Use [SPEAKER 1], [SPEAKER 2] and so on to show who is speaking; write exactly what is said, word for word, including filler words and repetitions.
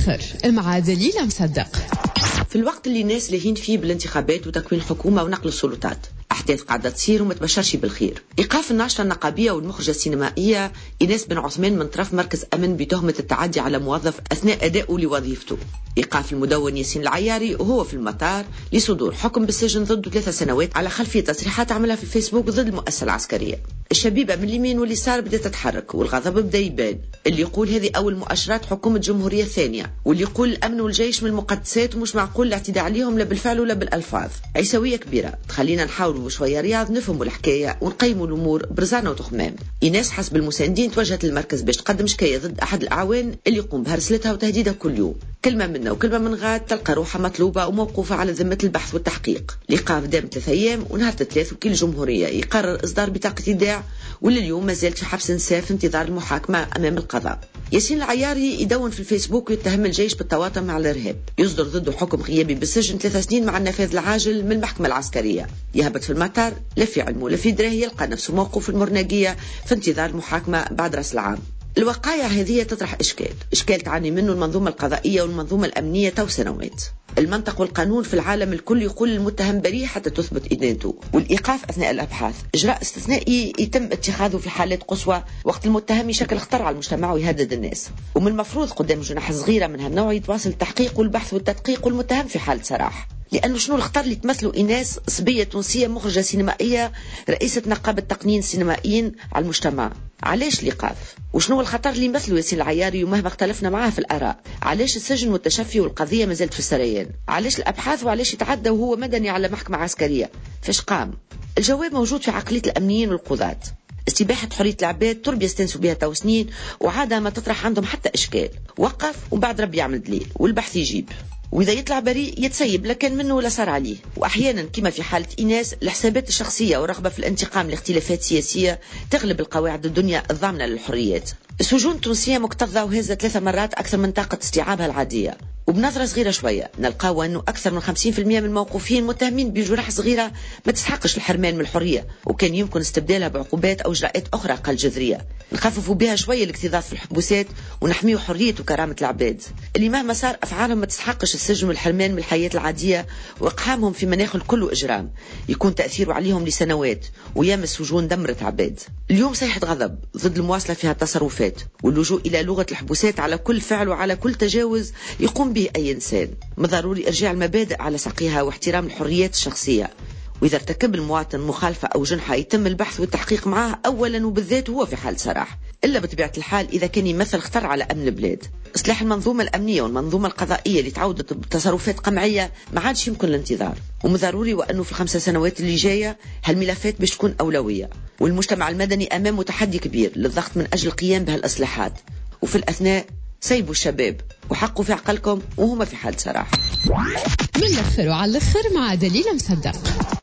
[SPEAKER 1] الآخر مع دليل مصدق.
[SPEAKER 2] في الوقت اللي الناس لاهين فيه بالانتخابات وتكوين حكومة ونقل السلطات، أحداث قاعدة تصير وما تبشرش بالخير. إيقاف الناشطة النقابية والمخرجة السينمائية إيناس بن عثمان من طرف مركز أمن بتهمة التعدي على موظف أثناء أدائه لوظيفته. إيقاف المدون ياسين العياري وهو في المطار لصدور حكم بالسجن ضده ثلاث سنوات على خلفية تصريحات عملها في الفيسبوك ضد المؤسسة العسكرية. الشبيبة من اليمين واليسار بدأت تتحرك والغضب بدأ يبان، اللي يقول هذه أول مؤشرات حكومة جمهورية ثانية، واللي يقول الأمن والجيش من المقدسات ومش معقول الاعتداء عليهم لا بالفعل ولا بالألفاظ. عيسوية كبيرة تخلينا نحاولوا بشوية رياض نفهموا الحكاية ونقيموا الأمور برزانة وتخمام. إيناس حسب المساندين توجهت للمركز باش تقدم شكاية ضد أحد الأعوان اللي يقوم بهرسلتها وتهديدها كل يوم. كلمة منا وكلمة من غاد تلقى روحها مطلوبة وموقوفة على ذمة البحث والتحقيق. الإيقاف دام ثلاث أيام ونهار الثلاث وكيل جمهورية يقرر إصدار بطاقة إيداع، واللي اليوم ما زالت في حبس نساء في انتظار المحاكمة أمام القضاء. ياسين العياري يدون في الفيسبوك ويتهم الجيش بالتواطؤ مع الإرهاب، يصدر ضده حكم غيابي بالسجن ثلاث سنين مع النفاذ العاجل من المحكمة العسكرية. يهبط في المطار لا في علمه لا في دراه، يلقى نفسه موقوف المرناقية في انتظار المحاكمة بعد رأس العام. الوقائع هذه تطرح إشكال إشكال تعاني منه المنظومة القضائية والمنظومة الأمنية تو سنوات. المنطق والقانون في العالم الكل يقول المتهم بريء حتى تثبت إدانته، والإيقاف أثناء الأبحاث إجراء استثنائي يتم اتخاذه في حالات قصوى وقت المتهم يشكل خطر على المجتمع ويهدد الناس. ومن المفروض قدام جناح صغيرة من هالنوع يتواصل التحقيق والبحث والتدقيق والمتهم في حالة سراح. لأنه شنو الخطر اللي تمثله إيناس صبية تونسية مخرجة سينمائية رئيسة نقابة تقنين السينمائيين على المجتمع؟ علاش الإيقاف؟ وشنو الخطر اللي يمثله ياسين العياري ومهما اختلفنا معاه في الآراء؟ علاش السجن والتشفي والقضية ما زالت في السريان؟ علاش الأبحاث وعلاش يتعدى وهو مدني على محكمة عسكرية؟ فاش قام؟ الجواب موجود في عقلية الأمنيين والقضاة. استباحة حرية العباد تربية يستنسوا بها تو سنين وعادة ما تطرح عندهم حتى إشكال. وقف وبعد ربي يعمل دليل والبحث يجيب، وإذا يطلع بريء يتسيب لكن منه ولا صار عليه. وأحيانا كما في حالة إيناس الحسابات الشخصية والرغبة في الانتقام لاختلافات سياسية تغلب القواعد الدنيا الضامنة للحريات. السجون التونسية مكتظة وهزة ثلاث مرات أكثر من طاقة استيعابها العادية. وبنظرة صغيرة شوية نلقاو أنه أكثر من خمسين بالمئة من الموقوفين متهمين بجراح صغيرة ما تستحقش الحرمان من الحرية، وكان يمكن استبدالها بعقوبات أو إجراءات أخرى أقل جذرية نخففوا بها شوية الاكتظاظ في الحبوسات ونحميوا حرية وكرامة العباد اللي مهما صار أفعالهم ما تستحقش السجن والحرمان من الحياة العادية، وإقحامهم في مناخ كله إجرام يكون تأثيره عليهم لسنوات ويام السجون دمرت عباد. اليوم صيحة غضب ضد المواصلة فيها التصرفات واللجوء إلى لغة الحبوسات على كل فعل وعلى كل تجاوز يقوم به أي إنسان. ما ضروري إرجاع المبادئ على ساقها واحترام الحريات الشخصية، وإذا ارتكب المواطن مخالفة أو جنحة يتم البحث والتحقيق معه أولا وبالذات هو في حال سراح، إلا بطبيعة الحال إذا كان يمثل خطر على أمن البلاد. إصلاح المنظومة الأمنية والمنظومة القضائية اللي تعودت بتصرفات قمعية ما عادش يمكن الانتظار، ومضروري وأنه في الخمسة سنوات اللي جاية هالملفات باش تكون أولوية، والمجتمع المدني أمامه تحدي كبير للضغط من أجل القيام بهالإصلاحات. وفي الأثناء سيبوا الشباب وحقوا في عقلكم وهم في حال سراح.
[SPEAKER 1] من الأخر وعلى الأخر مع دليل مصدق.